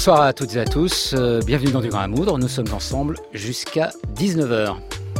Bonsoir à toutes et à tous, bienvenue dans Du Grain à Moudre, nous sommes ensemble jusqu'à 19h.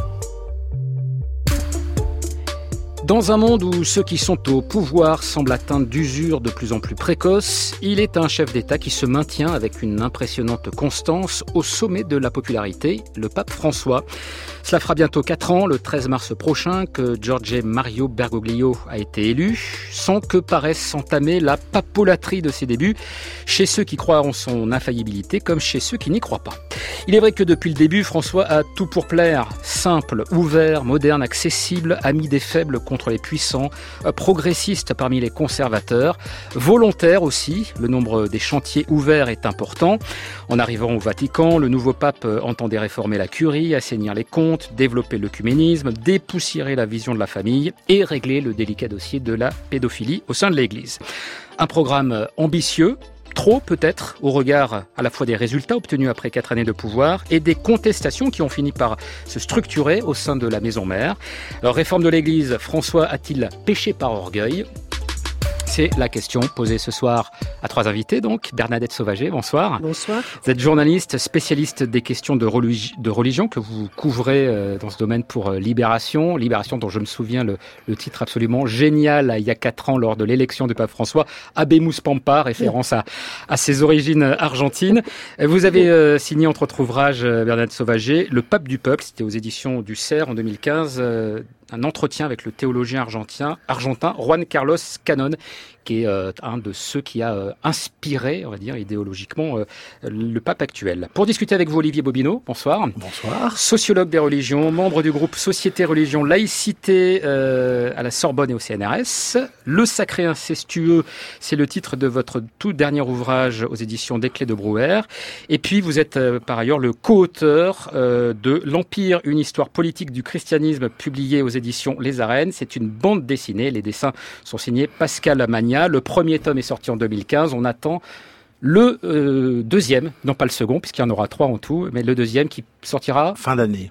Dans un monde où ceux qui sont au pouvoir semblent atteindre d'usure de plus en plus précoce, il est un chef d'État qui se maintient avec une impressionnante constance au sommet de la popularité, le pape François. Cela fera bientôt 4 ans, le 13 mars prochain, que Jorge Mario Bergoglio a été élu, sans que paraisse s'entamer la papolatrie de ses débuts, chez ceux qui croient en son infaillibilité comme chez ceux qui n'y croient pas. Il est vrai que depuis le début, François a tout pour plaire, simple, ouvert, moderne, accessible, ami des faibles contre les puissants, progressiste parmi les conservateurs, volontaire aussi, le nombre des chantiers ouverts est important. En arrivant au Vatican, le nouveau pape entendait réformer la curie, assainir les comptes, développer l'œcuménisme, dépoussiérer la vision de la famille et régler le délicat dossier de la pédophilie au sein de l'Église. Un programme ambitieux, trop peut-être, au regard à la fois des résultats obtenus après 4 années de pouvoir et des contestations qui ont fini par se structurer au sein de la maison mère. Alors, réforme de l'Église, François a-t-il péché par orgueil ? C'est la question posée ce soir à 3 invités, donc. Bernadette Sauvager, bonsoir. Bonsoir. Vous êtes journaliste, spécialiste des questions de religion que vous couvrez dans ce domaine pour Libération. Libération dont je me souviens le titre absolument génial il y a 4 ans lors de l'élection du pape François, Habemus Pampa, référence à ses origines argentines. Vous avez signé entre autres ouvrages, Bernadette Sauvager, Le pape du peuple, c'était aux éditions du CERF en 2015, un entretien avec le théologien argentin Juan Carlos Canón, qui est un de ceux qui a inspiré, on va dire, idéologiquement, le pape actuel. Pour discuter avec vous, Olivier Bobineau, bonsoir. Bonsoir. Sociologue des religions, membre du groupe Société, Religion, Laïcité à la Sorbonne et au CNRS. Le sacré incestueux, c'est le titre de votre tout dernier ouvrage aux éditions des Clés de Brouwer. Et puis, vous êtes par ailleurs le co-auteur de L'Empire, une histoire politique du christianisme, publié aux éditions Les Arènes. C'est une bande dessinée. Les dessins sont signés Pascal Magna. Le premier tome est sorti en 2015. On attend le deuxième, non pas le second, puisqu'il y en aura 3 en tout, mais le deuxième qui sortira fin d'année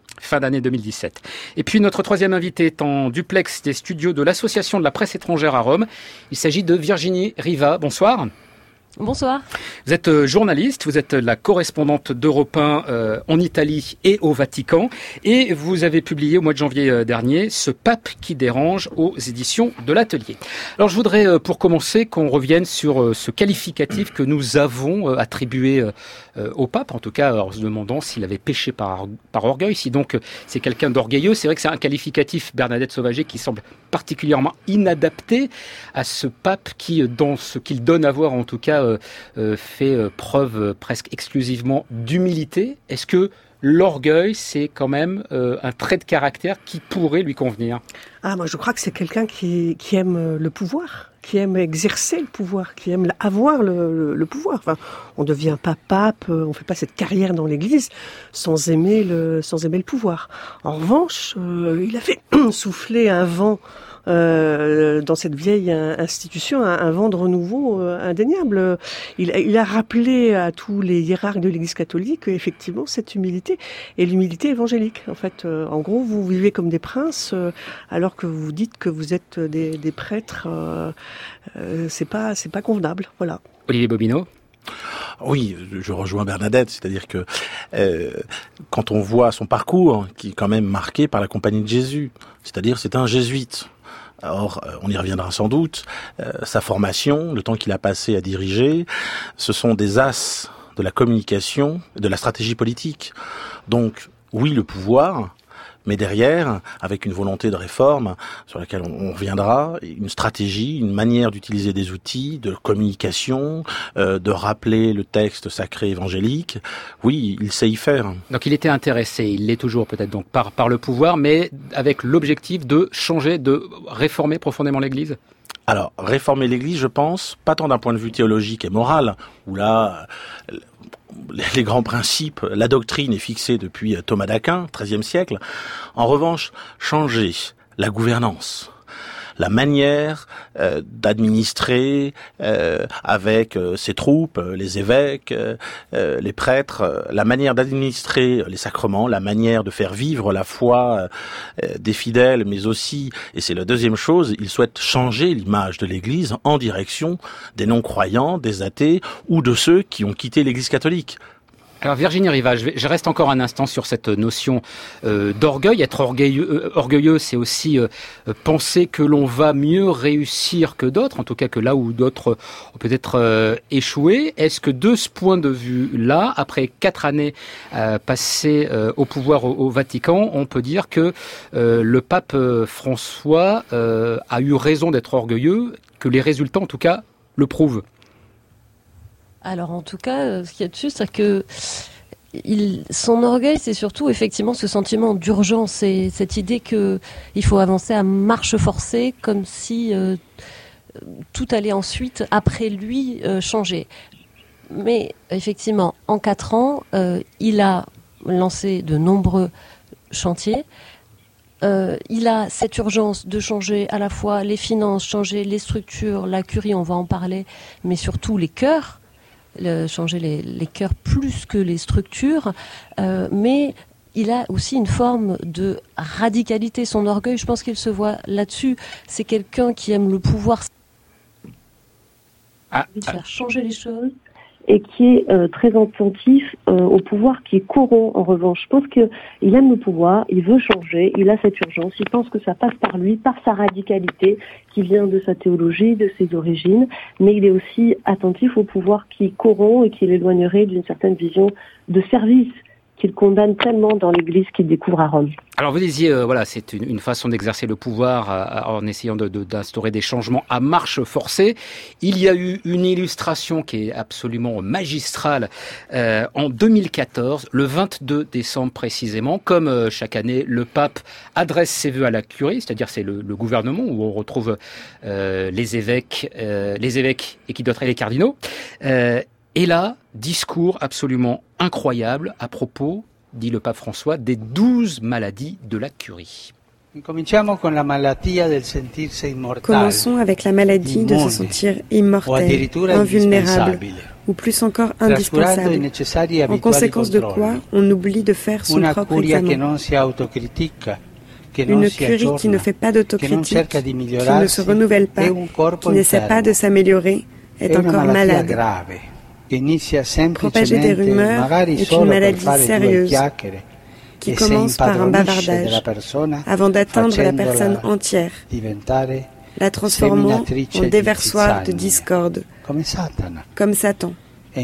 2017. Et puis notre troisième invité est en duplex des studios de l'Association de la presse étrangère à Rome. Il s'agit de Virginie Riva. Bonsoir. Bonsoir. Vous êtes journaliste, vous êtes la correspondante d'Europe 1 en Italie et au Vatican, et vous avez publié au mois de janvier dernier Ce pape qui dérange aux éditions de l'Atelier. Alors je voudrais pour commencer qu'on revienne sur ce qualificatif que nous avons attribué au pape, en tout cas en se demandant s'il avait péché par orgueil, si donc c'est quelqu'un d'orgueilleux. C'est vrai que c'est un qualificatif, Bernadette Sauvager, qui semble particulièrement inadapté à ce pape qui, dans ce qu'il donne à voir en tout cas, fait preuve presque exclusivement d'humilité. Est-ce que l'orgueil, c'est quand même un trait de caractère qui pourrait lui convenir ? Moi je crois que c'est quelqu'un qui aime le pouvoir, qui aime exercer le pouvoir, qui aime avoir le pouvoir. Enfin, on ne devient pas pape, on ne fait pas cette carrière dans l'Église sans aimer le pouvoir. En revanche, il a fait souffler un vent dans cette vieille institution, un vent de renouveau indéniable. Il a rappelé à tous les hiérarques de l'Église catholique effectivement cette humilité et l'humilité évangélique. En fait, en gros, vous vivez comme des princes alors que vous dites que vous êtes des prêtres. C'est pas convenable. Voilà. Olivier Bobineau. Oui, je rejoins Bernadette, c'est-à-dire que quand on voit son parcours, qui est quand même marqué par la Compagnie de Jésus, c'est-à-dire c'est un jésuite. Alors, on y reviendra sans doute, sa formation, le temps qu'il a passé à diriger, ce sont des as de la communication, de la stratégie politique. Donc, oui, le pouvoir, mais derrière, avec une volonté de réforme sur laquelle on reviendra, une stratégie, une manière d'utiliser des outils de communication, de rappeler le texte sacré évangélique, oui, il sait y faire. Donc il était intéressé, il l'est toujours peut-être donc par le pouvoir, mais avec l'objectif de changer, de réformer profondément l'Église ? Alors, réformer l'Église, je pense, pas tant d'un point de vue théologique et moral, où là, les grands principes, la doctrine est fixée depuis Thomas d'Aquin, XIIIe siècle. En revanche, changer la gouvernance, la manière d'administrer avec ses troupes, les évêques, les prêtres, la manière d'administrer les sacrements, la manière de faire vivre la foi des fidèles, mais aussi, et c'est la deuxième chose, il souhaite changer l'image de l'Église en direction des non-croyants, des athées ou de ceux qui ont quitté l'Église catholique. Alors Virginie Rivas, je reste encore un instant sur cette notion d'orgueil. Être orgueilleux, c'est aussi penser que l'on va mieux réussir que d'autres, en tout cas que là où d'autres ont peut-être échoué. Est-ce que de ce point de vue-là, après 4 années passées au pouvoir au Vatican, on peut dire que le pape François a eu raison d'être orgueilleux, que les résultats en tout cas le prouvent? Alors en tout cas, ce qu'il y a dessus, c'est que son orgueil, c'est surtout effectivement ce sentiment d'urgence et cette idée qu'il faut avancer à marche forcée, comme si tout allait ensuite, après lui, changer. Mais effectivement, en 4 ans, il a lancé de nombreux chantiers. Il a cette urgence de changer à la fois les finances, changer les structures, la curie, on va en parler, mais surtout les cœurs. Changer les cœurs plus que les structures, mais il a aussi une forme de radicalité. Son orgueil, je pense qu'il se voit là-dessus. C'est quelqu'un qui aime le pouvoir, faire changer les choses, et qui est très attentif au pouvoir qui est corrompt. En revanche, je pense qu'il aime le pouvoir, il veut changer, il a cette urgence, il pense que ça passe par lui, par sa radicalité qui vient de sa théologie, de ses origines, mais il est aussi attentif au pouvoir qui corrompt et qui l'éloignerait d'une certaine vision de service qu'il condamne tellement dans l'Église qu'il découvre à Rome. Alors vous disiez, voilà, c'est une façon d'exercer le pouvoir en essayant d'instaurer des changements à marche forcée. Il y a eu une illustration qui est absolument magistrale en 2014, le 22 décembre précisément. Comme chaque année, le pape adresse ses vœux à la curie, c'est-à-dire c'est le gouvernement où on retrouve les évêques et qui d'autres, et les cardinaux. Et là, discours absolument incroyable à propos, dit le pape François, des 12 maladies de la curie. Commençons avec la maladie de se sentir immortel, invulnérable, ou plus encore indispensable, en conséquence de quoi on oublie de faire son propre examen. Une curie qui ne fait pas d'autocritique, qui ne se renouvelle pas, qui n'essaie pas de s'améliorer, est encore malade. Propager des rumeurs est une maladie sérieuse qui commence par un bavardage avant d'atteindre la personne entière, la transformant en déversoir de discorde, comme Satan.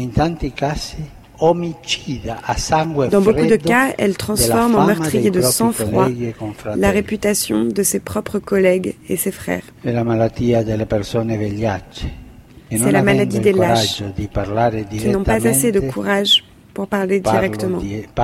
Dans beaucoup de cas, elle transforme en meurtrier de sang-froid la réputation de ses propres collègues et ses frères. C'est la maladie des lâches, qui n'ont pas assez de courage pour parler directement.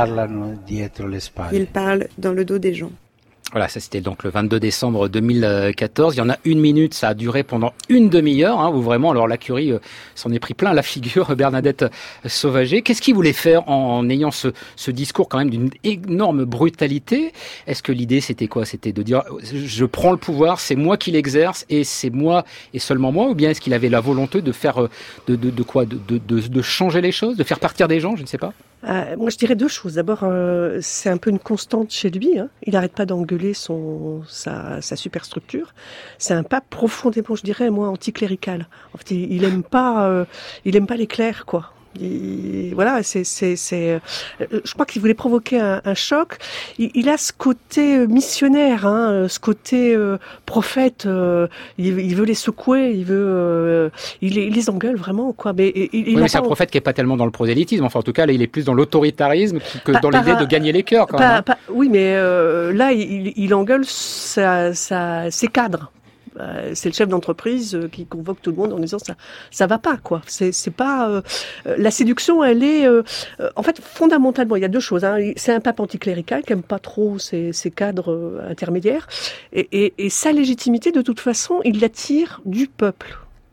Ils parlent dans le dos des gens. Voilà, ça c'était donc le 22 décembre 2014. Il y en a 1 minute, ça a duré pendant une demi-heure, où vraiment, alors la curie s'en est pris plein la figure, Bernadette Sauvager. Qu'est-ce qu'il voulait faire en ayant ce discours quand même d'une énorme brutalité? Est-ce que l'idée c'était quoi? C'était de dire, je prends le pouvoir, c'est moi qui l'exerce et c'est moi et seulement moi? Ou bien est-ce qu'il avait la volonté de faire, de changer les choses, de faire partir des gens? Je ne sais pas. Moi, je dirais 2 choses. D'abord, c'est un peu une constante chez lui. Il n'arrête pas d'engueuler sa superstructure. C'est un pape profondément, je dirais, moi, anticlérical. En fait, il aime pas les clercs, quoi. Voilà, je crois qu'il voulait provoquer un choc. Il a ce côté missionnaire, ce côté prophète. Il veut les secouer, il les engueule vraiment, quoi. Mais c'est un prophète qui est pas tellement dans le prosélytisme. Enfin, en tout cas, là, il est plus dans l'autoritarisme que dans l'idée de gagner les cœurs. Quand même. Oui, mais là, il engueule ses cadres. C'est le chef d'entreprise qui convoque tout le monde en disant ça va pas, quoi. C'est pas la séduction, elle est en fait fondamentalement, il y a 2 choses. C'est un pape anticlérical qui aime pas trop ces cadres intermédiaires et sa légitimité de toute façon, il la tire du peuple.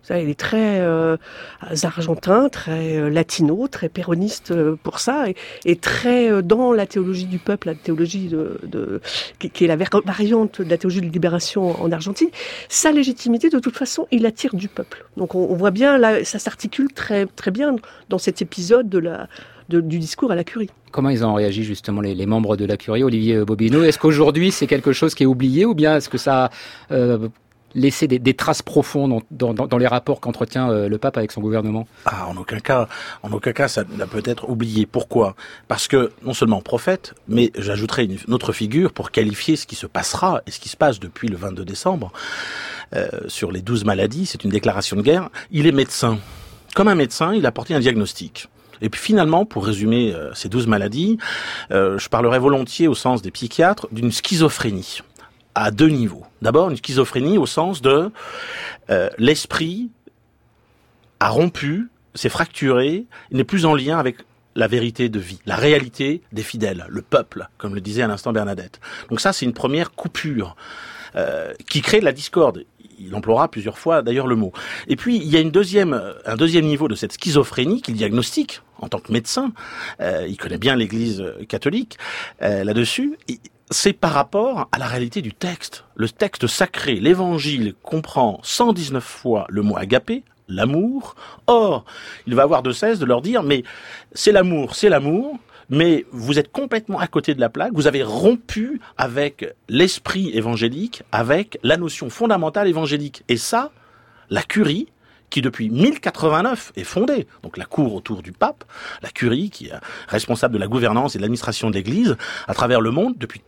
Ça, il est très argentin, très latino, très péroniste pour ça, et très dans la théologie du peuple, la théologie qui est la variante de la théologie de libération en Argentine. Sa légitimité, de toute façon, il attire du peuple. Donc on voit bien, là, ça s'articule très, très bien dans cet épisode du discours à la Curie. Comment ils ont réagi justement les membres de la Curie, Olivier Bobineau? Est-ce qu'aujourd'hui c'est quelque chose qui est oublié, ou bien est-ce que ça a laissé des traces profondes dans les rapports qu'entretient le pape avec son gouvernement? En aucun cas ça n'a peut-être oublié. Pourquoi? Parce que non seulement prophète, mais j'ajouterai une autre figure pour qualifier ce qui se passera et ce qui se passe depuis le 22 décembre sur les 12 maladies. C'est une déclaration de guerre. Il est médecin. Comme un médecin, il a porté un diagnostic. Et puis finalement, pour résumer ces 12 maladies, je parlerai volontiers au sens des psychiatres d'une schizophrénie à 2 niveaux. D'abord, une schizophrénie au sens de l'esprit a rompu, s'est fracturé, il n'est plus en lien avec la vérité de vie, la réalité des fidèles, le peuple, comme le disait à l'instant Bernadette. Donc ça, c'est une première coupure qui crée de la discorde. Il emploiera plusieurs fois d'ailleurs le mot. Et puis il y a un deuxième niveau de cette schizophrénie qu'il diagnostique en tant que médecin. Il connaît bien l'Église catholique là-dessus. C'est par rapport à la réalité du texte. Le texte sacré, l'Évangile, comprend 119 fois le mot agapé, l'amour. Or, il va avoir de cesse de leur dire, mais c'est l'amour, mais vous êtes complètement à côté de la plaque, vous avez rompu avec l'esprit évangélique, avec la notion fondamentale évangélique. Et ça, la Curie, qui depuis 1089 est fondée, donc la cour autour du pape, la Curie qui est responsable de la gouvernance et de l'administration de l'Église à travers le monde, depuis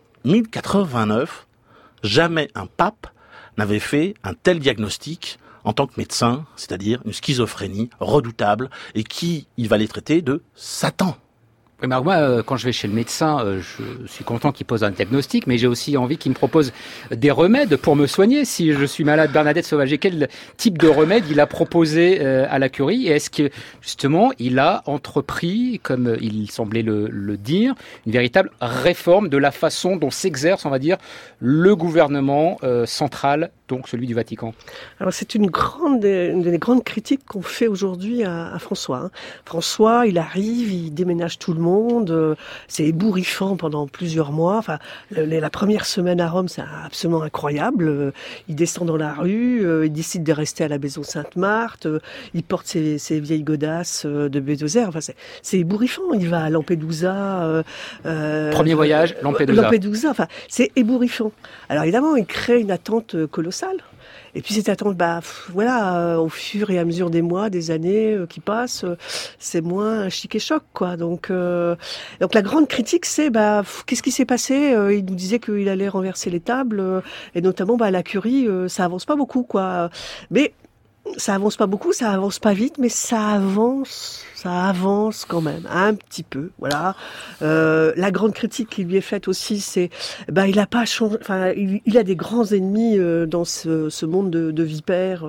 1089, jamais un pape n'avait fait un tel diagnostic en tant que médecin, c'est-à-dire une schizophrénie redoutable, et qui, il va les traiter de Satan. Oui, mais moi, quand je vais chez le médecin, je suis content qu'il pose un diagnostic, mais j'ai aussi envie qu'il me propose des remèdes pour me soigner. Si je suis malade, Bernadette Sauvager, quel type de remède il a proposé à la Curie? Et est-ce que, justement, il a entrepris, comme il semblait le dire, une véritable réforme de la façon dont s'exerce, on va dire, le gouvernement central, donc celui du Vatican? Alors c'est une des grandes critiques qu'on fait aujourd'hui à François. François, il arrive, il déménage tout le monde. C'est ébouriffant pendant plusieurs mois. Enfin, la première semaine à Rome, c'est absolument incroyable. Il descend dans la rue, il décide de rester à la maison Sainte-Marthe, il porte ses vieilles godasses de Bédozer. Enfin, c'est ébouriffant. Il va à Lampedusa. Premier voyage, Lampedusa. Enfin, c'est ébouriffant. Alors évidemment, il crée une attente colossale. Et puis cette attente, au fur et à mesure des mois, des années qui passent, c'est moins chic et choc, quoi. Donc la grande critique, c'est qu'est-ce qui s'est passé? Il nous disait qu'il allait renverser les tables, et notamment à la Curie, ça avance pas beaucoup, quoi. Mais ça avance pas beaucoup, ça avance pas vite, mais ça avance quand même, un petit peu, voilà. La grande critique qui lui est faite aussi, c'est, il a pas changé, il a des grands ennemis dans ce monde de vipères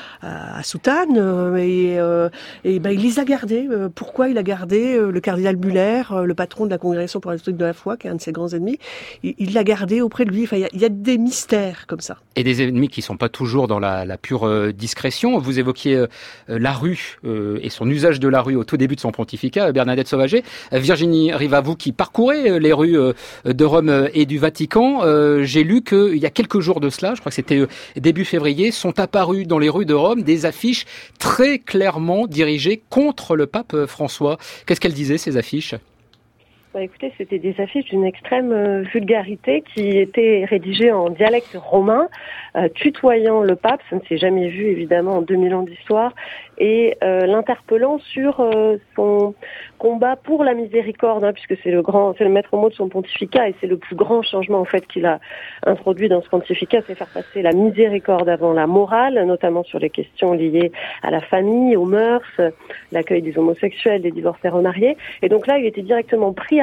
à Soutane, et il les a gardés. Pourquoi il a gardé le cardinal Muller, le patron de la Congrégation pour la doctrine de la foi, qui est un de ses grands ennemis, il l'a gardé auprès de lui. Enfin, il y a des mystères comme ça. Et des ennemis qui sont pas toujours dans la pure discrétion. Vous évoquiez la rue et son usage de la rue au tout début de son pontificat, Bernadette Sauvager. Virginie Riva, vous qui parcourez les rues de Rome et du Vatican, j'ai lu qu'il y a quelques jours de cela, je crois que c'était début février, sont apparues dans les rues de Rome des affiches très clairement dirigées contre le pape François. Qu'est-ce qu'elles disaient, ces affiches ? Écoutez, c'était des affiches d'une extrême vulgarité qui étaient rédigées en dialecte romain, tutoyant le pape, ça ne s'est jamais vu évidemment en 2000 ans d'histoire, et l'interpellant sur son combat pour la miséricorde, puisque c'est le maître mot de son pontificat, et c'est le plus grand changement en fait qu'il a introduit dans ce pontificat, c'est faire passer la miséricorde avant la morale, notamment sur les questions liées à la famille, aux mœurs, l'accueil des homosexuels, des divorcés remariés. Et donc là, il était directement pris à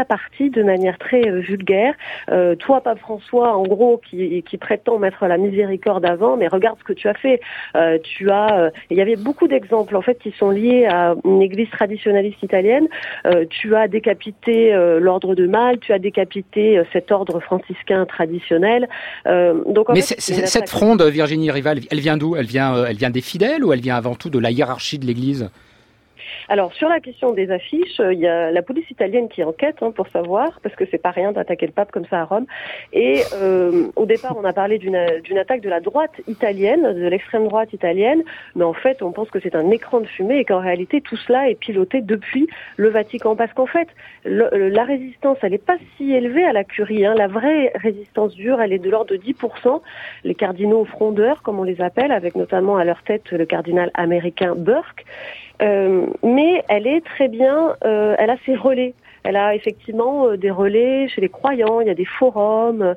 sa partie de manière très vulgaire. Toi, Pape François, en gros, qui prétend mettre la miséricorde avant, mais regarde ce que tu as fait. Il y avait beaucoup d'exemples en fait qui sont liés à une église traditionnaliste italienne. Tu as décapité l'ordre de Malte, tu as décapité cet ordre franciscain traditionnel. Donc, mais cette fronde, Virginie Rival, elle vient d'où ? Elle vient des fidèles ou elle vient avant tout de la hiérarchie de l'Église ? Alors, sur la question des affiches, il y a la police italienne qui enquête pour savoir, parce que c'est pas rien d'attaquer le pape comme ça à Rome. Et au départ, on a parlé d'une attaque de la droite italienne, de l'extrême droite italienne, mais en fait, on pense que c'est un écran de fumée et qu'en réalité, tout cela est piloté depuis le Vatican. Parce qu'en fait, la résistance, elle n'est pas si élevée à la curie. La vraie résistance dure, elle est de l'ordre de 10%. Les cardinaux frondeurs, comme on les appelle, avec notamment à leur tête le cardinal américain Burke. Mais elle est très bien, elle a ses relais. Elle a effectivement des relais chez les croyants, il y a des forums.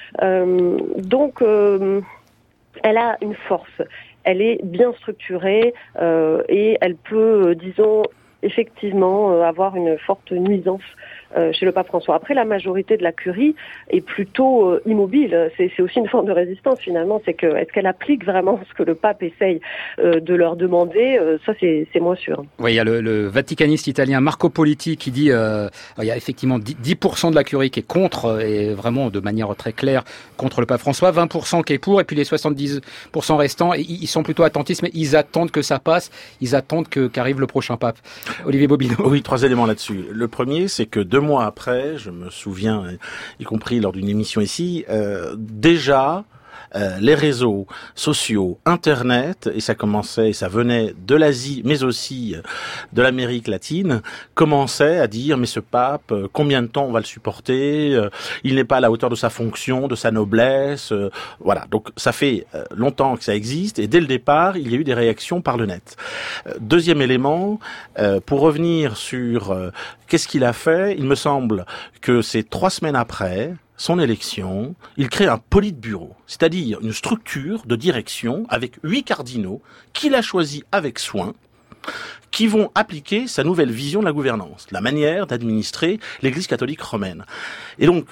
Donc, elle a une force. Elle est bien structurée et elle peut, disons, effectivement avoir une forte nuisance chez le pape François. Après, la majorité de la curie est plutôt immobile. C'est aussi une forme de résistance finalement. C'est que est-ce qu'elle applique vraiment ce que le pape essaye de leur demander ? Ça, c'est moins sûr. Oui, il y a le vaticaniste italien Marco Politi qui dit il y a effectivement 10% de la curie qui est contre, et vraiment de manière très claire contre le pape François, 20% qui est pour, et puis les 70% restants, ils sont plutôt attentistes, mais ils attendent que ça passe, ils attendent qu'arrive le prochain pape. Olivier Bobineau. Oui, 3 éléments là-dessus. Le premier, c'est que 2 mois après, je me souviens, y compris lors d'une émission ici, déjà, les réseaux sociaux, Internet, et ça commençait, et ça venait de l'Asie, mais aussi de l'Amérique latine, commençaient à dire, mais ce pape, combien de temps on va le supporter ? Il n'est pas à la hauteur de sa fonction, de sa noblesse. Voilà, donc ça fait longtemps que ça existe, et dès le départ, il y a eu des réactions par le net. Deuxième élément, pour revenir sur qu'est-ce qu'il a fait, il me semble que c'est 3 semaines après son élection, il crée un politburo, c'est-à-dire une structure de direction avec 8 cardinaux qu'il a choisis avec soin, qui vont appliquer sa nouvelle vision de la gouvernance, la manière d'administrer l'Église catholique romaine. Et donc,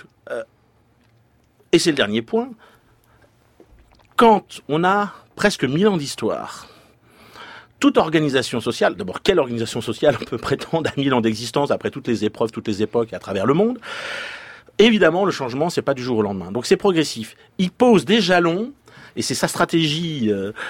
et c'est le dernier point, quand on a presque 1000 ans d'histoire, toute organisation sociale, d'abord, quelle organisation sociale peut prétendre à 1000 ans d'existence après toutes les épreuves, toutes les époques et à travers le monde ? Évidemment, le changement, c'est pas du jour au lendemain. Donc c'est progressif. Il pose des jalons, et c'est sa stratégie,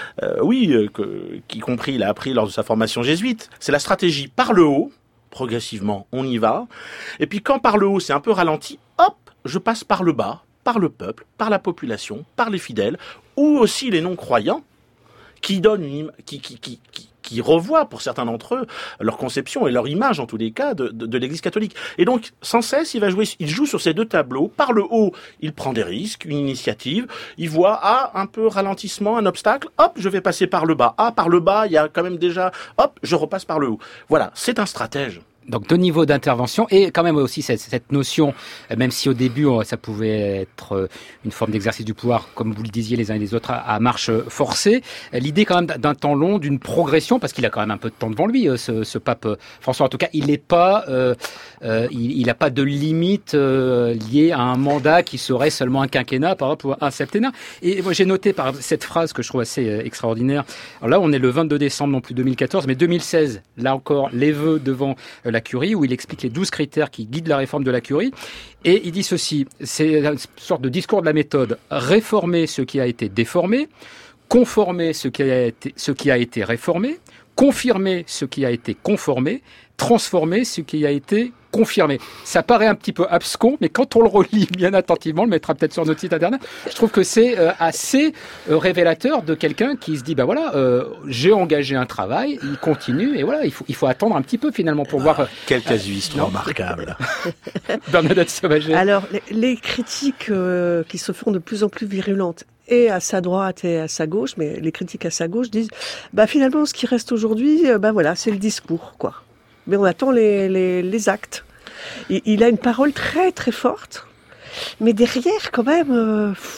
qu'y compris il a appris lors de sa formation jésuite. C'est la stratégie par le haut, progressivement, on y va. Et puis quand par le haut, c'est un peu ralenti, hop, je passe par le bas, par le peuple, par la population, par les fidèles, ou aussi les non-croyants, qui donnent qui revoient, pour certains d'entre eux, leur conception et leur image, en tous les cas, de l'Église catholique. Et donc, sans cesse, il joue sur ces 2 tableaux. Par le haut, il prend des risques, une initiative. Il voit, un peu ralentissement, un obstacle. Hop, je vais passer par le bas. Par le bas, il y a quand même déjà, hop, je repasse par le haut. Voilà, c'est un stratège. Donc 2 niveaux d'intervention et quand même aussi cette notion, même si au début ça pouvait être une forme d'exercice du pouvoir, comme vous le disiez les uns et les autres, à marche forcée, l'idée quand même d'un temps long, d'une progression, parce qu'il a quand même un peu de temps devant lui, ce pape François. En tout cas, il n'est pas, il n'a pas de limite liée à un mandat qui serait seulement un quinquennat par rapport à un septennat. Et moi j'ai noté par cette phrase que je trouve assez extraordinaire. Alors là, on est le 22 décembre, non plus 2014, mais 2016. Là encore, les vœux devant la curie, où il explique les 12 critères qui guident la réforme de la curie. Et il dit ceci, c'est une sorte de discours de la méthode: réformer ce qui a été déformé, conformer ce qui a été réformé, confirmer ce qui a été conformé, transformer ce qui a été confirmé. Ça paraît un petit peu abscon, mais quand on le relit bien attentivement, on le mettra peut-être sur notre site internet, je trouve que c'est assez révélateur de quelqu'un qui se dit, j'ai engagé un travail, il continue, et voilà, il faut attendre un petit peu finalement pour voir... Quel casuiste remarquable. Bernadette Sauvager. Alors, les critiques qui se font de plus en plus virulentes, et à sa droite et à sa gauche, mais les critiques à sa gauche disent, finalement, ce qui reste aujourd'hui, c'est le discours, quoi. Mais on attend les actes. Il a une parole très très forte, mais derrière quand même,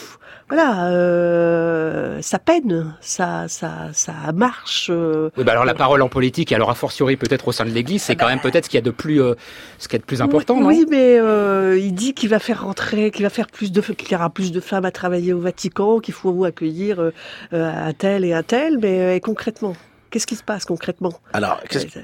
ça peine, ça marche. Oui, alors la parole en politique, et alors a fortiori peut-être au sein de l'Église, c'est quand même peut-être ce qu'il y a de plus, important, non ? Oui, mais il dit qu'il va faire qu'il y aura plus de femmes à travailler au Vatican, qu'il faut accueillir un tel et un tel, mais concrètement. Qu'est-ce qui se passe concrètement ? Alors,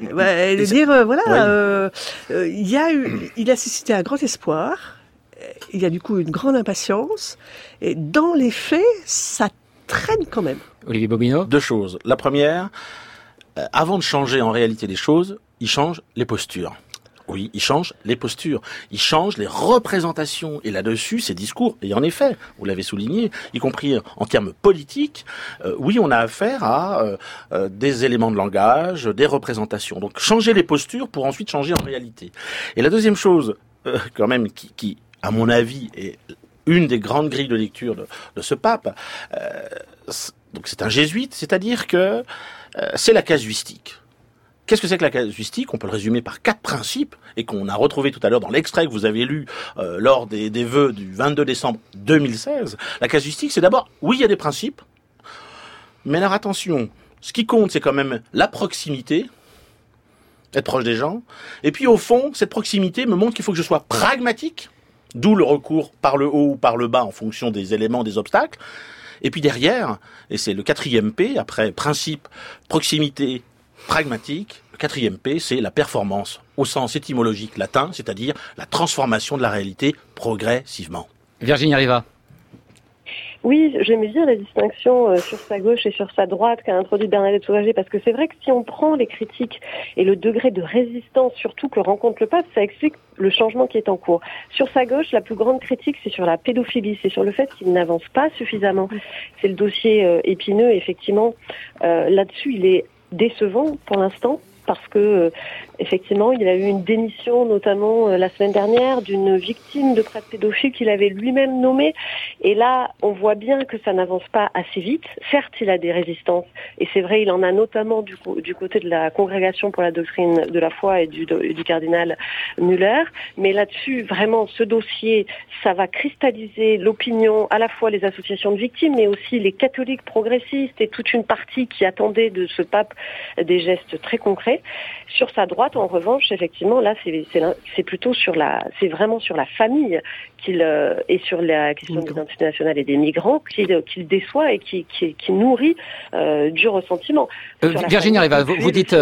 il a suscité un grand espoir. Il y a du coup une grande impatience. Et dans les faits, ça traîne quand même. Olivier Bobineau ? 2 choses. La première, avant de changer en réalité les choses, il change les postures. Oui, il change les postures, il change les représentations. Et là-dessus, ces discours, et en effet, vous l'avez souligné, y compris en termes politiques, oui, on a affaire à des éléments de langage, des représentations. Donc, changer les postures pour ensuite changer en réalité. Et la deuxième chose, quand même, qui, à mon avis, est une des grandes grilles de lecture de ce pape, donc c'est un jésuite, c'est-à-dire que c'est la casuistique. Qu'est-ce que c'est que la casuistique ? On peut le résumer par 4 principes et qu'on a retrouvé tout à l'heure dans l'extrait que vous avez lu lors des vœux du 22 décembre 2016. La casuistique, c'est d'abord, oui, il y a des principes, mais alors attention, ce qui compte, c'est quand même la proximité, être proche des gens. Et puis au fond, cette proximité me montre qu'il faut que je sois pragmatique, d'où le recours par le haut ou par le bas en fonction des éléments, des obstacles. Et puis derrière, et c'est le 4e P, après principe, proximité, pragmatique, le 4e P, c'est la performance, au sens étymologique latin, c'est-à-dire la transformation de la réalité progressivement. Virginie Riva. Oui, j'aimais bien la distinction sur sa gauche et sur sa droite qu'a introduit Bernadette Sauvager, parce que c'est vrai que si on prend les critiques et le degré de résistance surtout que rencontre le pape, ça explique le changement qui est en cours. Sur sa gauche, la plus grande critique, c'est sur la pédophilie, c'est sur le fait qu'il n'avance pas suffisamment. C'est le dossier épineux, effectivement. Là-dessus, il est décevant pour l'instant, parce que effectivement, il a eu une démission, notamment la semaine dernière, d'une victime de traite pédophile qu'il avait lui-même nommée. Et là, on voit bien que ça n'avance pas assez vite. Certes, il a des résistances, et c'est vrai, il en a notamment du côté de la Congrégation pour la doctrine de la foi et du cardinal Müller. Mais là-dessus, vraiment, ce dossier, ça va cristalliser l'opinion, à la fois les associations de victimes, mais aussi les catholiques progressistes et toute une partie qui attendait de ce pape des gestes très concrets. Sur sa droite, en revanche, effectivement, là, c'est plutôt c'est vraiment sur la famille et sur la question des identités nationales et des migrants qu'il déçoit et qui nourrit du ressentiment. Virginie Riva, vous dites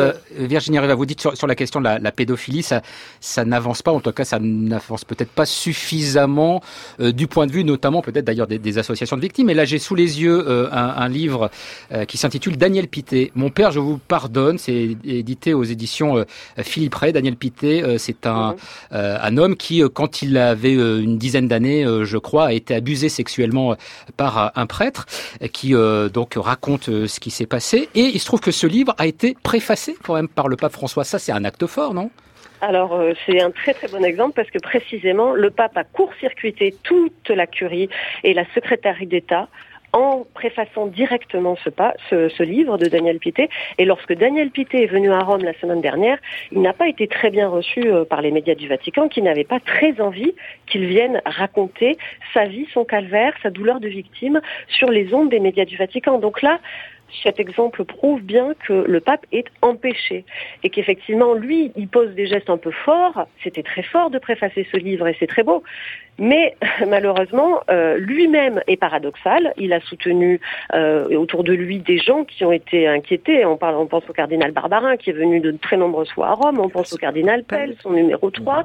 sur la question de la pédophilie, ça n'avance pas, en tout cas, ça n'avance peut-être pas suffisamment du point de vue, notamment peut-être d'ailleurs des associations de victimes. Et là, j'ai sous les yeux un livre qui s'intitule Daniel Pité. Mon père, je vous pardonne. C'est édité aux éditions Philippe Ray. Daniel Pité, c'est un homme qui, quand il avait une dizaine d'années, je crois, a été abusé sexuellement par un prêtre qui donc raconte ce qui s'est passé. Et il se trouve que ce livre a été préfacé quand même par le pape François. Ça, c'est un acte fort, non ? Alors, c'est un très très bon exemple parce que précisément, le pape a court-circuité toute la curie et la secrétaire d'État en préfaçant directement ce livre de Daniel Pité. Et lorsque Daniel Pité est venu à Rome la semaine dernière, il n'a pas été très bien reçu par les médias du Vatican, qui n'avaient pas très envie qu'il vienne raconter sa vie, son calvaire, sa douleur de victime sur les ondes des médias du Vatican. Donc là, cet exemple prouve bien que le pape est empêché et qu'effectivement, lui, il pose des gestes un peu forts. C'était très fort de préfacer ce livre et c'est très beau. Mais malheureusement, lui-même est paradoxal. Il a soutenu autour de lui des gens qui ont été inquiétés. On pense au cardinal Barbarin qui est venu de très nombreuses fois à Rome. On pense au cardinal Pell, son numéro 3.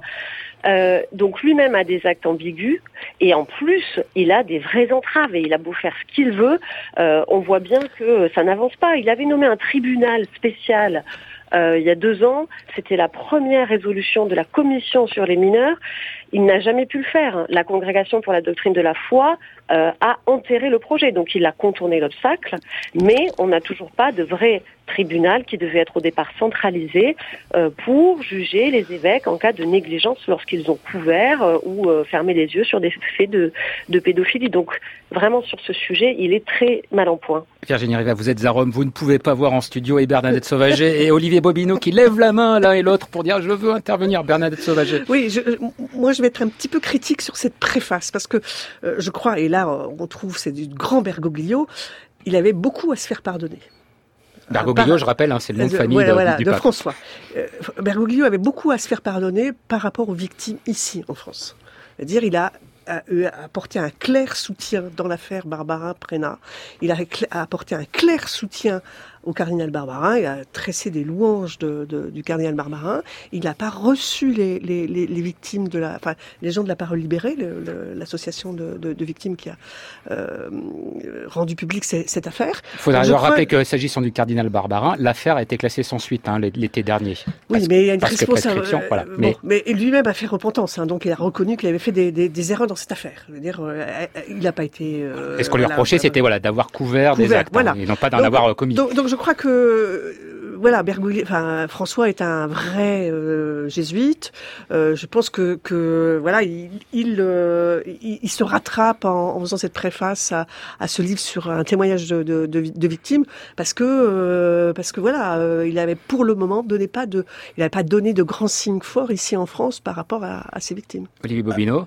Donc lui-même a des actes ambigus et en plus il a des vraies entraves et il a beau faire ce qu'il veut, on voit bien que ça n'avance pas. Il avait nommé un tribunal spécial il y a 2 ans, c'était la première résolution de la commission sur les mineurs. Il n'a jamais pu le faire. La Congrégation pour la doctrine de la foi a enterré le projet, donc il a contourné l'obstacle, mais on n'a toujours pas de vrai tribunal qui devait être au départ centralisé pour juger les évêques en cas de négligence lorsqu'ils ont couvert ou fermé les yeux sur des faits de pédophilie. Donc vraiment sur ce sujet, il est très mal en point. Virginie Riva, vous êtes à Rome, vous ne pouvez pas voir en studio et Bernadette Sauvager et Olivier Bobineau qui lèvent la main l'un et l'autre pour dire je veux intervenir. Bernadette Sauvager. Oui, moi je vais être un petit peu critique sur cette préface, parce que je crois, et là on trouve, c'est du grand Bergoglio, il avait beaucoup à se faire pardonner. Bergoglio, je rappelle, c'est le nom de famille du de pape. François. Bergoglio avait beaucoup à se faire pardonner par rapport aux victimes ici, en France. C'est-à-dire, il a apporté un clair soutien dans l'affaire Barbarin-Prénat. Il a apporté un clair soutien au cardinal Barbarin. Il a tressé des louanges du cardinal Barbarin. Il n'a pas reçu les victimes les gens de la Parole libérée, l'association de victimes qui a rendu publique cette affaire. Il faudra alors rappeler que, s'agissant du cardinal Barbarin, l'affaire a été classée sans suite l'été dernier. Oui, mais il y a une prescription. Voilà. Mais lui-même a fait repentance, donc il a reconnu qu'il avait fait des erreurs dans cette affaire. Je veux dire, il n'a pas été. Et ce qu'on lui reprochait, c'était d'avoir couvert des actes, et non pas d'en avoir commis. Donc je crois que François est un vrai jésuite. Je pense que il se rattrape en faisant cette préface à ce livre sur un témoignage de victimes, parce que il avait pour le moment il n'avait pas donné de grands signes forts ici en France par rapport à ces victimes. Olivier Bobineau.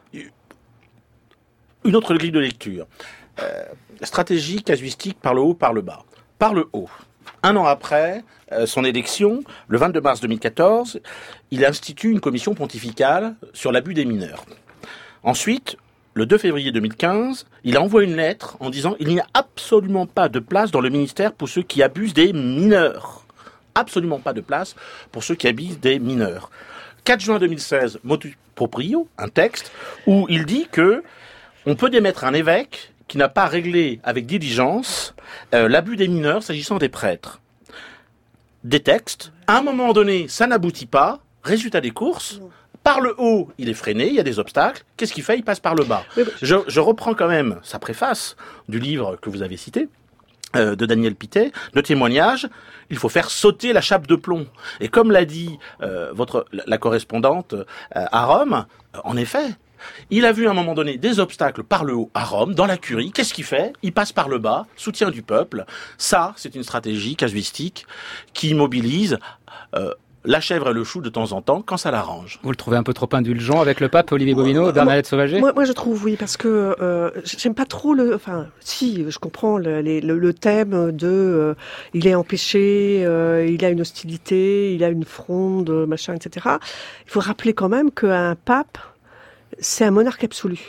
Une autre grille de lecture. Stratégie casuistique par le haut, par le bas. Par le haut. Un an après son élection, le 22 mars 2014, il institue une commission pontificale sur l'abus des mineurs. Ensuite, le 2 février 2015, il envoie une lettre en disant « Il n'y a absolument pas de place dans le ministère pour ceux qui abusent des mineurs. Absolument pas de place pour ceux qui abusent des mineurs. » 4 juin 2016, motu proprio, un texte où il dit que on peut démettre un évêque qui n'a pas réglé avec diligence l'abus des mineurs s'agissant des prêtres. Des textes, à un moment donné, ça n'aboutit pas, résultat des courses, par le haut, il est freiné, il y a des obstacles, qu'est-ce qu'il fait ? Il passe par le bas. Je reprends quand même sa préface du livre que vous avez cité, de Daniel Pittet, de témoignage, il faut faire sauter la chape de plomb. Et comme l'a dit la correspondante à Rome, en effet, il a vu à un moment donné des obstacles par le haut à Rome, dans la curie. Qu'est-ce qu'il fait ? Il passe par le bas, soutien du peuple. Ça, c'est une stratégie casuistique qui mobilise la chèvre et le chou de temps en temps quand ça l'arrange. Vous le trouvez un peu trop indulgent avec le pape, Olivier Bobineau, Bernadette Sauvager ? Moi, je trouve, oui, parce que j'aime pas trop je comprends le thème de il est empêché, il a une hostilité, il a une fronde, machin, etc. Il faut rappeler quand même qu'un pape, c'est un monarque absolu.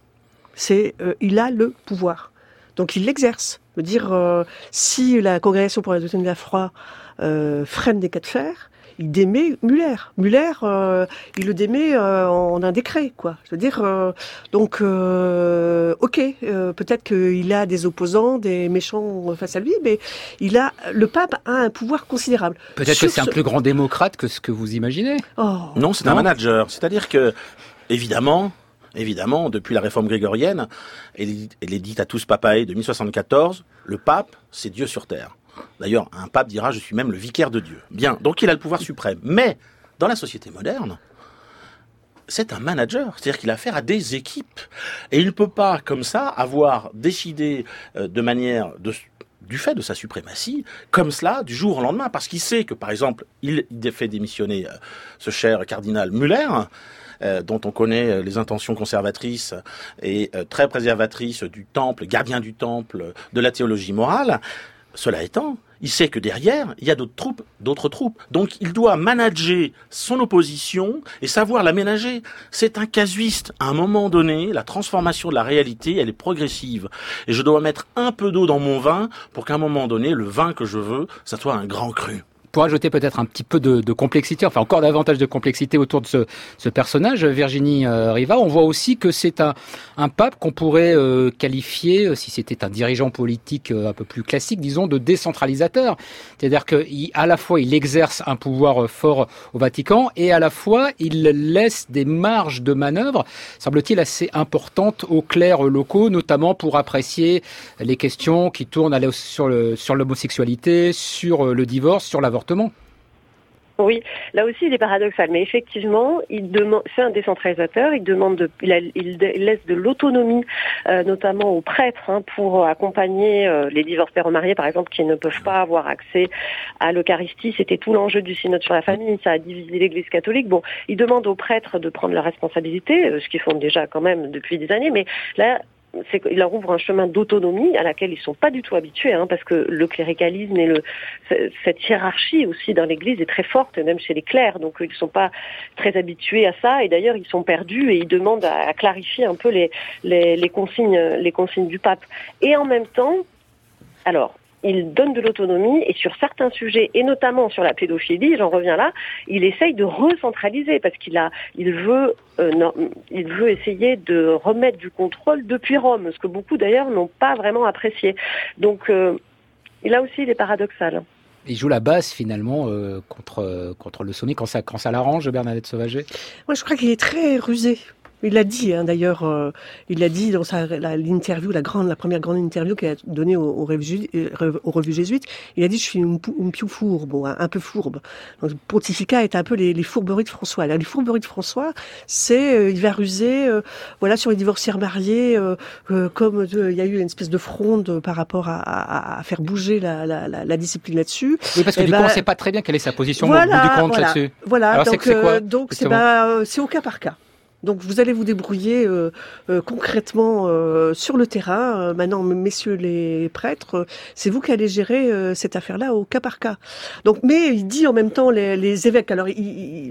Il a le pouvoir. Donc il l'exerce. Je veux dire, si la Congrégation pour la doctrine de la foi freine des cas de fer, il démet Muller. Muller, il le démet en un décret, quoi. Je veux dire, peut-être qu'il a des opposants, des méchants face à lui, mais le pape a un pouvoir considérable. Peut-être que c'est un plus grand démocrate que ce que vous imaginez. Non, c'est un manager. C'est-à-dire que Évidemment, depuis la réforme grégorienne et l'édit Atus Papae de 1074, le pape, c'est Dieu sur terre. D'ailleurs, un pape dira « Je suis même le vicaire de Dieu ». Bien, donc il a le pouvoir suprême. Mais, dans la société moderne, c'est un manager, c'est-à-dire qu'il a affaire à des équipes. Et il ne peut pas, comme ça, avoir décidé de manière du fait de sa suprématie, comme cela, du jour au lendemain. Parce qu'il sait que, par exemple, il fait démissionner ce cher cardinal Muller, dont on connaît les intentions conservatrices et très préservatrices du temple, gardien du temple, de la théologie morale. Cela étant, il sait que derrière, il y a d'autres troupes. Donc il doit manager son opposition et savoir la ménager. C'est un casuiste. À un moment donné, la transformation de la réalité, elle est progressive. Et je dois mettre un peu d'eau dans mon vin pour qu'à un moment donné, le vin que je veux, ça soit un grand cru. Pour ajouter peut-être un petit peu de complexité, enfin encore davantage de complexité autour de ce personnage, Virginie Riva, on voit aussi que c'est un pape qu'on pourrait qualifier, si c'était un dirigeant politique un peu plus classique, disons, de décentralisateur. C'est-à-dire qu'à la fois il exerce un pouvoir fort au Vatican et à la fois il laisse des marges de manœuvre, semble-t-il, assez importantes aux clercs locaux, notamment pour apprécier les questions qui tournent sur l'homosexualité, sur le divorce, sur l'avortement. Oui, là aussi il est paradoxal, mais effectivement, c'est un décentralisateur. Il laisse de l'autonomie, notamment aux prêtres, pour accompagner les divorcés remariés, par exemple, qui ne peuvent pas avoir accès à l'Eucharistie. C'était tout l'enjeu du synode sur la famille. Ça a divisé l'Église catholique. Bon, il demande aux prêtres de prendre leurs responsabilités, ce qu'ils font déjà quand même depuis des années, mais là, il leur ouvre un chemin d'autonomie à laquelle ils sont pas du tout habitués, parce que le cléricalisme et cette hiérarchie aussi dans l'Église est très forte, même chez les clercs, donc ils sont pas très habitués à ça, et d'ailleurs ils sont perdus et ils demandent à clarifier un peu les consignes du pape. Et en même temps, alors, il donne de l'autonomie et sur certains sujets, et notamment sur la pédophilie, j'en reviens là, il essaye de recentraliser parce il veut essayer de remettre du contrôle depuis Rome, ce que beaucoup d'ailleurs n'ont pas vraiment apprécié. Donc là aussi il est paradoxal. Il joue la basse finalement contre le sommet quand ça l'arrange, Bernadette Sauvager. Moi je crois qu'il est très rusé. Il l'a dit, d'ailleurs, il l'a dit dans l'interview, la première grande interview qu'il a donnée aux revues jésuites. Il a dit, je suis un piou fourbe, un peu fourbe. Donc, le pontificat est un peu les fourberies de François. Alors, les fourberies de François, c'est, il va ruser, sur les divorcés mariés, comme il y a eu une espèce de fronde par rapport à faire bouger la discipline là-dessus. Oui, parce que du coup, on ne sait pas très bien quelle est sa position au bout du compte là-dessus. Voilà. Alors, c'est quoi, donc c'est au cas par cas. Donc vous allez vous débrouiller concrètement sur le terrain. Maintenant, messieurs les prêtres, c'est vous qui allez gérer cette affaire-là au cas par cas. Donc, mais il dit en même temps les évêques. Alors, il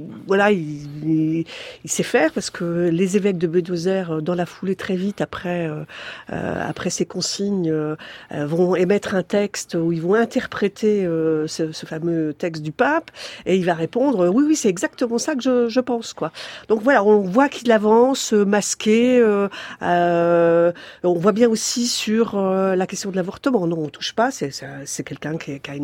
sait faire parce que les évêques de Buenos Aires, dans la foulée très vite après ces consignes, vont émettre un texte où ils vont interpréter ce fameux texte du pape, et il va répondre oui, c'est exactement ça que je pense, quoi. Donc voilà, on voit qu'il avance masqué. On voit bien aussi sur la question de l'avortement. Non, on touche pas. C'est quelqu'un qui a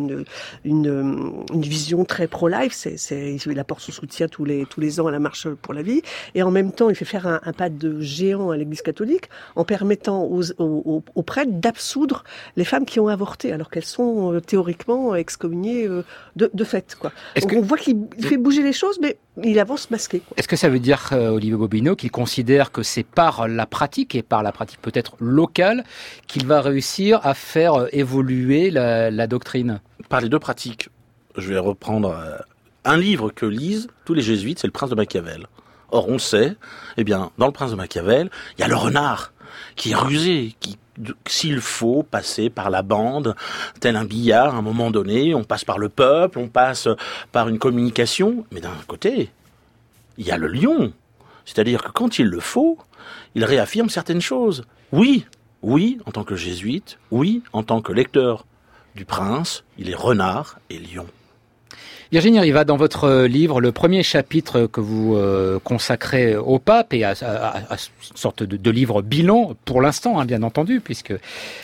une vision très pro-life. Il apporte son soutien tous les ans à la marche pour la vie. Et en même temps, il fait faire un pas de géant à l'Église catholique en permettant aux prêtres d'absoudre les femmes qui ont avorté, alors qu'elles sont théoriquement excommuniées de fait, quoi. Donc on voit qu'il fait bouger les choses, mais il avance masqué, quoi. Est-ce que ça veut dire, Olivier Bobineau, qu'il considère que c'est par la pratique, et par la pratique peut-être locale, qu'il va réussir à faire évoluer la doctrine ? Par les deux pratiques. Je vais reprendre un livre que lisent tous les jésuites, c'est Le Prince de Machiavel. Or, on sait, dans Le Prince de Machiavel, il y a le renard qui est rusé, qui, s'il faut passer par la bande, tel un billard, à un moment donné, on passe par le peuple, on passe par une communication, mais d'un côté, il y a le lion. C'est-à-dire que quand il le faut, il réaffirme certaines choses. Oui, en tant que jésuite, oui, en tant que lecteur du Prince, il est renard et lion. Virginie Riva, dans votre livre, le premier chapitre que vous consacrez au pape et à une sorte de livre bilan, pour l'instant, bien entendu, puisque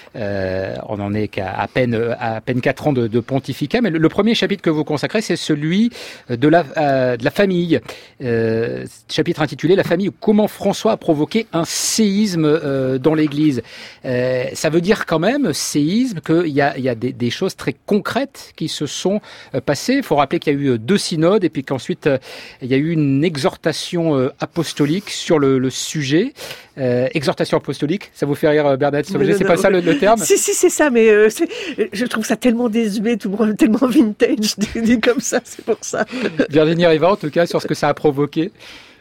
on n'en est qu'à peine 4 ans de pontificat, mais le premier chapitre que vous consacrez, c'est celui de la famille. Chapitre intitulé « La famille, comment François a provoqué un séisme dans l'Église ». Ça veut dire quand même, séisme, qu'il y a des choses très concrètes qui se sont passées. Il faut rappeler qu'il y a eu 2 synodes et puis qu'ensuite il y a eu une exhortation apostolique sur le sujet. Exhortation apostolique, ça vous fait rire, Bernadette Sauvager? C'est pas ça le terme? Si, c'est ça, mais je trouve ça tellement désuet, tellement vintage, dit comme ça, c'est pour ça. Virginie Riva, en tout cas, sur ce que ça a provoqué.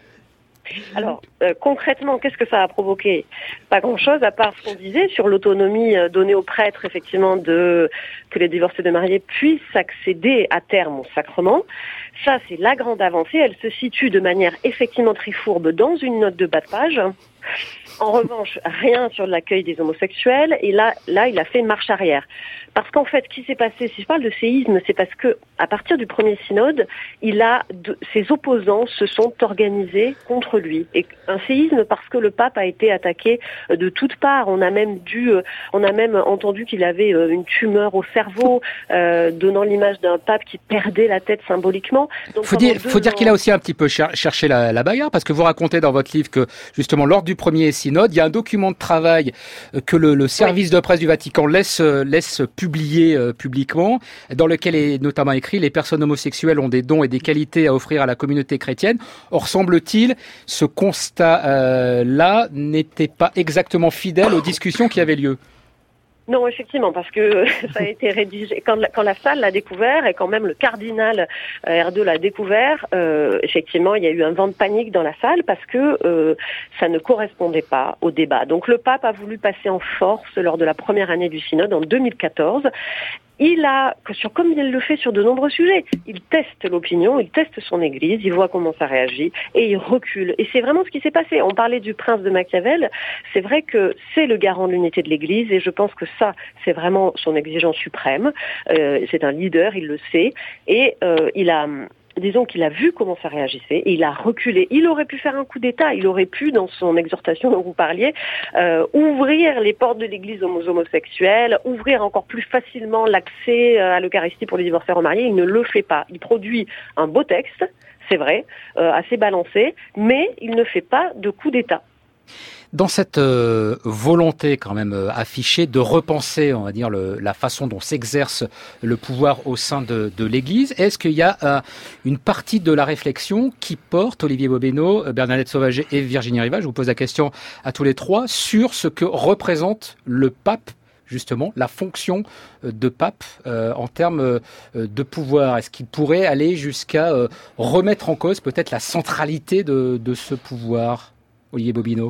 Alors, concrètement, qu'est-ce que ça a provoqué? Pas grand-chose, à part ce qu'on disait sur l'autonomie donnée aux prêtres, effectivement, que les divorcés de mariés puissent accéder à terme au sacrement. Ça, c'est la grande avancée. Elle se situe de manière effectivement très fourbe dans une note de bas de page. En revanche, rien sur l'accueil des homosexuels. Et là, il a fait marche arrière. Parce qu'en fait, ce qui s'est passé, si je parle de séisme, c'est parce que, à partir du premier synode, ses opposants se sont organisés contre lui. Et un séisme parce que le pape a été attaqué de toutes parts. On a même entendu qu'il avait une tumeur au cerveau, donnant l'image d'un pape qui perdait la tête symboliquement. ans. Donc, faut dire qu'il a aussi un petit peu cherché la bagarre, parce que vous racontez dans votre livre que, justement, lors du premier synode, il y a un document de travail que le service de presse du Vatican laisse publier publiquement, dans lequel est notamment écrit « Les personnes homosexuelles ont des dons et des qualités à offrir à la communauté chrétienne ». Or, semble-t-il, ce constat-là n'était pas exactement fidèle aux discussions qui avaient lieu. Non, effectivement, parce que ça a été rédigé quand la salle l'a découvert et quand même le cardinal R2 l'a découvert. Effectivement, il y a eu un vent de panique dans la salle parce que ça ne correspondait pas au débat. Donc le pape a voulu passer en force lors de la première année du synode en 2014. Comme il le fait sur de nombreux sujets, il teste l'opinion, il teste son église, il voit comment ça réagit et il recule. Et c'est vraiment ce qui s'est passé. On parlait du prince de Machiavel. C'est vrai que c'est le garant de l'unité de l'église et je pense que ça, c'est vraiment son exigence suprême. C'est un leader, il le sait. Et disons qu'il a vu comment ça réagissait et il a reculé. Il aurait pu faire un coup d'État, il aurait pu, dans son exhortation dont vous parliez, ouvrir les portes de l'église aux homosexuels, ouvrir encore plus facilement l'accès à l'Eucharistie pour les divorcés remariés. Il ne le fait pas. Il produit un beau texte, c'est vrai, assez balancé, mais il ne fait pas de coup d'État. Dans cette volonté quand même affichée de repenser, on va dire, la façon dont s'exerce le pouvoir au sein de l'Église, est-ce qu'il y a une partie de la réflexion qui porte, Olivier Bobéno, Bernadette Sauvager et Virginie Riva, je vous pose la question à tous les trois, sur ce que représente le pape, justement, la fonction de pape en termes de pouvoir? Est-ce qu'il pourrait aller jusqu'à remettre en cause peut-être la centralité de ce pouvoir, Olivier Bobéno?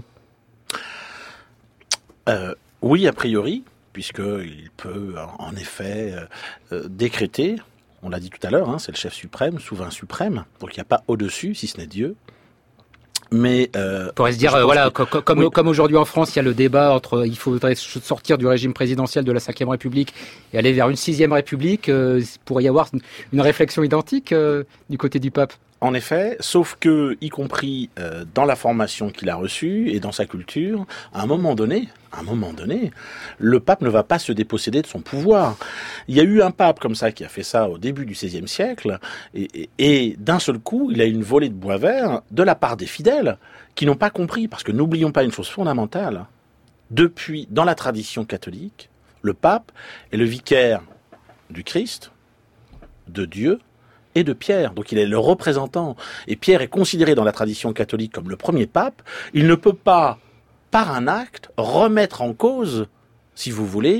Oui, a priori, puisqu'il peut en effet décréter, on l'a dit tout à l'heure, c'est le chef suprême, souverain suprême, donc il n'y a pas au-dessus, si ce n'est Dieu. Mais on pourrait se dire, voilà, comme aujourd'hui en France, il y a le débat entre il faudrait sortir du régime présidentiel de la Ve République et aller vers une Sixième République, il pourrait y avoir une réflexion identique du côté du pape. En effet, sauf que, y compris dans la formation qu'il a reçue et dans sa culture, à un moment donné, le pape ne va pas se déposséder de son pouvoir. Il y a eu un pape comme ça qui a fait ça au début du XVIe siècle, et d'un seul coup, il a eu une volée de bois vert de la part des fidèles qui n'ont pas compris, parce que n'oublions pas une chose fondamentale. Depuis, dans la tradition catholique, le pape est le vicaire du Christ, de Dieu et de Pierre. Donc il est le représentant. Et Pierre est considéré dans la tradition catholique comme le premier pape. Il ne peut pas, par un acte, remettre en cause, si vous voulez,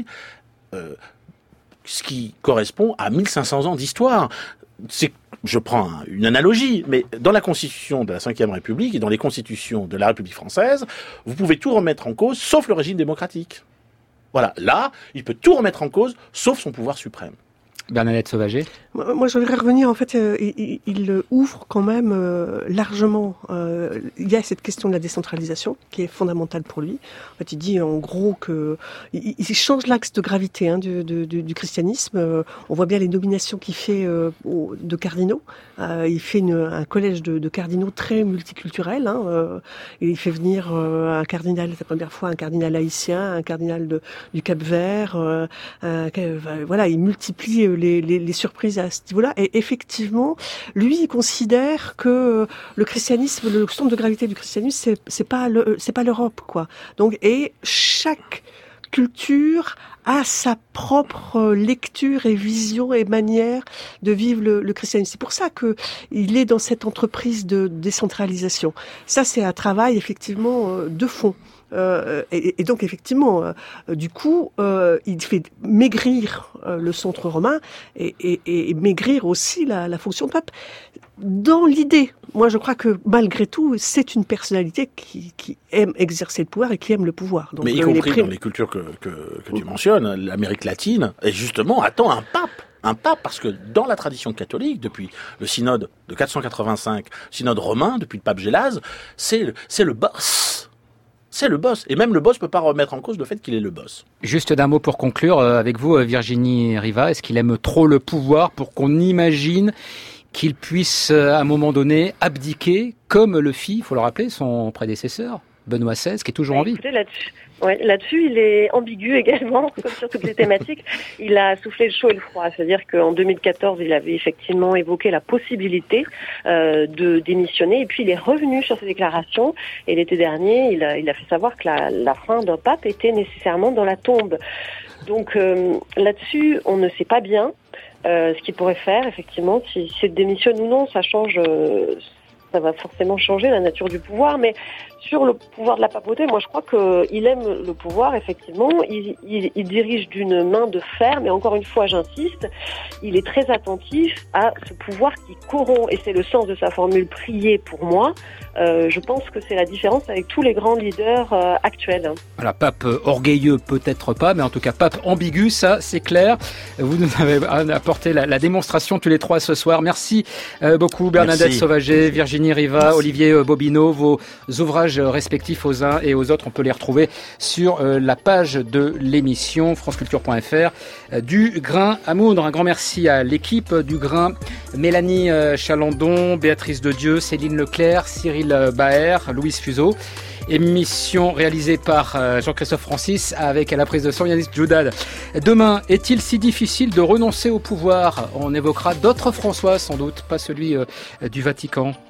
ce qui correspond à 1500 ans d'histoire. Je prends une analogie, mais dans la Constitution de la Ve République et dans les constitutions de la République française, vous pouvez tout remettre en cause, sauf le régime démocratique. Voilà, là, il peut tout remettre en cause, sauf son pouvoir suprême. Bernadette Sauvager. Moi, je voudrais revenir, en fait, il ouvre quand même largement. Il y a cette question de la décentralisation qui est fondamentale pour lui. En fait, il dit en gros que il change l'axe de gravité du christianisme. On voit bien les nominations qu'il fait de cardinaux. Il fait un collège de cardinaux très multiculturel. Il fait venir un cardinal, la première fois, un cardinal haïtien, un cardinal du Cap-Vert. Voilà, il multiplie les surprises à ce niveau-là. Et effectivement, lui, il considère que le christianisme, le centre de gravité du christianisme, c'est pas l'Europe, quoi. Donc, et chaque culture a sa propre lecture et vision et manière de vivre le christianisme. C'est pour ça que il est dans cette entreprise de décentralisation. Ça, c'est un travail effectivement de fond. Et donc effectivement, du coup, il fait maigrir le centre romain et maigrir aussi la fonction de pape. Dans l'idée, moi je crois que malgré tout, c'est une personnalité qui aime exercer le pouvoir et qui aime le pouvoir. Donc, mais y compris dans les cultures que tu mentionnes, l'Amérique latine, et justement attend un pape, parce que dans la tradition catholique, depuis le synode de 485, synode romain, depuis le pape Gélase, c'est le boss. C'est le boss. Et même le boss ne peut pas remettre en cause le fait qu'il est le boss. Juste d'un mot pour conclure avec vous, Virginie Riva. Est-ce qu'il aime trop le pouvoir pour qu'on imagine qu'il puisse, à un moment donné, abdiquer, comme le fit, il faut le rappeler, son prédécesseur, Benoît XVI, qui est toujours en vie. Écoutez, là-dessus, il est ambigu également, comme sur toutes les thématiques. Il a soufflé le chaud et le froid. C'est-à-dire qu'en 2014, il avait effectivement évoqué la possibilité de démissionner. Et puis, il est revenu sur ses déclarations. Et l'été dernier, il a fait savoir que la fin d'un pape était nécessairement dans la tombe. Donc, là-dessus, on ne sait pas bien ce qu'il pourrait faire, effectivement. Si c'est démissionne ou non, ça change... ça va forcément changer la nature du pouvoir, mais sur le pouvoir de la papauté, moi je crois qu'il aime le pouvoir, effectivement, il dirige d'une main de fer, mais encore une fois j'insiste, il est très attentif à ce pouvoir qui corrompt, et c'est le sens de sa formule « prier pour moi ». Je pense que c'est la différence avec tous les grands leaders actuels. Voilà, pape orgueilleux peut-être pas, mais en tout cas pape ambigu, ça c'est clair. Vous nous avez apporté la démonstration tous les trois ce soir. Merci beaucoup Bernadette Sauvager, Virginie Riva, Olivier Bobineau. Vos ouvrages respectifs aux uns et aux autres, on peut les retrouver sur la page de l'émission franceculture.fr du Grain à moudre. Un grand merci à l'équipe du Grain, Mélanie Chalandon, Béatrice Dedieu, Céline Leclerc, Cyril Baer, Louise Fuseau. Émission réalisée par Jean-Christophe Francis avec à la prise de son Yanis Djoudad. Demain, est-il si difficile de renoncer au pouvoir ? On évoquera d'autres François, sans doute, pas celui du Vatican.